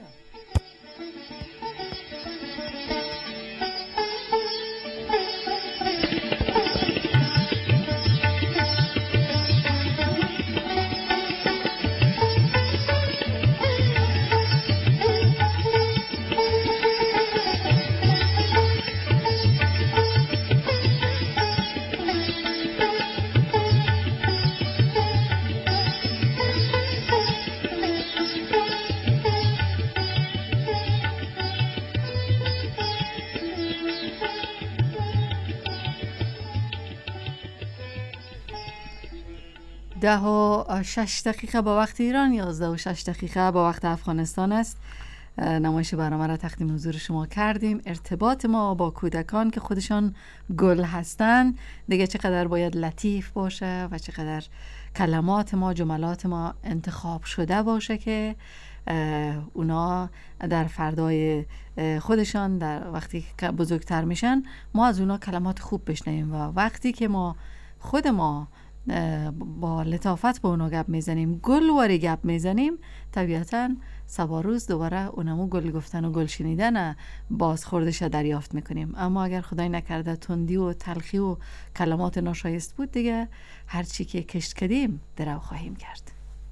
F: ده و شش دقیقه با وقت ایران، یازده و شش دقیقه با وقت افغانستان است. نمایش برنامه را تقدیم حضور شما کردیم. ارتباط ما با کودکان که خودشان گل هستند دیگه چقدر باید لطیف باشه و چقدر کلمات ما، جملات ما انتخاب شده باشه که اونا در فردای خودشان در وقتی که بزرگتر میشن ما از اونا کلمات خوب بشنویم. و وقتی که ما خود ما با لطافت با اونا گپ میزنیم، گل واری گپ میزنیم، طبیعتاً سبا روز دوباره اونمو گل گفتن و گل شنیدن بازخوردش دریافت میکنیم. اما اگر خدای نکرده تندی و تلخی و کلمات ناشایست بود دیگه هرچی که کشت کردیم درو خواهیم کرد.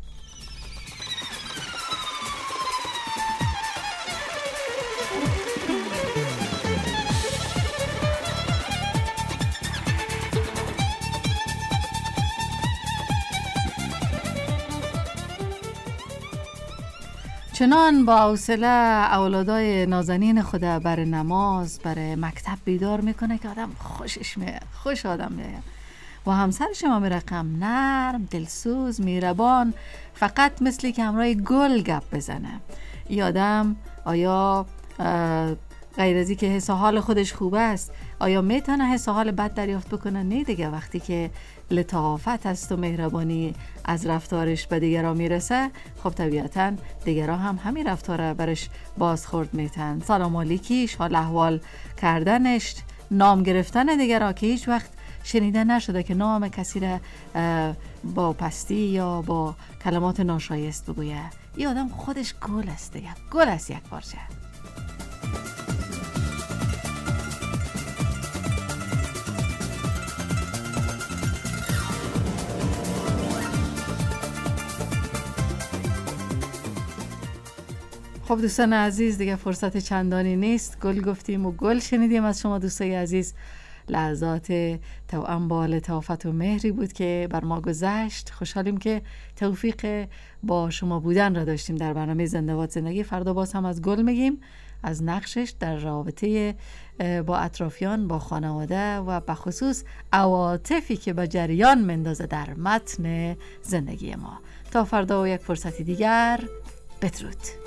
F: چنان با حوصله اولادای نازنین خود بر نماز، بر مکتب بیدار میکنه که آدم خوشش میاد، خوش آدم میاد. و همسرش هم رقم نرم، دلسوز، میربان، فقط مثلی که همراه گل گپ بزنه. ای آدم آیا غیر از این که حس حال خودش خوب است، آیا میتونه حس حال بد دریافت بکنه؟ نه دیگه. وقتی که لطافت است و مهربانی از رفتارش به دیگران میرسه، خب طبیعتا دیگران هم همین رفتاره برش بازخورد میتن. سلام علیکیش، حال احوال کردنش، نام گرفتن دیگران که هیچ وقت شنیده نشده که نام کسی را با پستی یا با کلمات ناشایست بگویه. این آدم خودش گل است دیگه، گل است یک پارچه. خب دوستان عزیز، دیگه فرصت چندانی نیست. گل گفتیم و گل شنیدیم از شما دوستای عزیز. لحظات توأم با لطافت و مهری بود که بر ما گذشت. خوشحالیم که توفیق با شما بودن را داشتیم در برنامه زنده باد زندگی. فردا باز هم از گل میگیم، از نقشش در رابطه با اطرافیان، با خانواده و بخصوص عواطفی که با جریان مندازه در متن زندگی ما. تا فردا و یک فرصتی دیگر، بدرود.